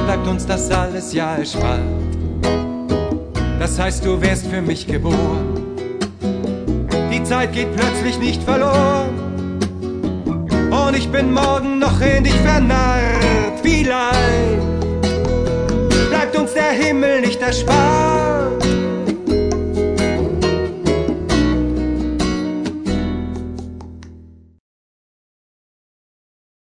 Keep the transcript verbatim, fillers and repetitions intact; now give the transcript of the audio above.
bleibt uns das alles ja erspart. Das heißt, du wärst für mich geboren. Die Zeit geht plötzlich nicht verloren. Und ich bin morgen noch in dich vernarrt. Vielleicht bleibt uns der Himmel nicht erspart.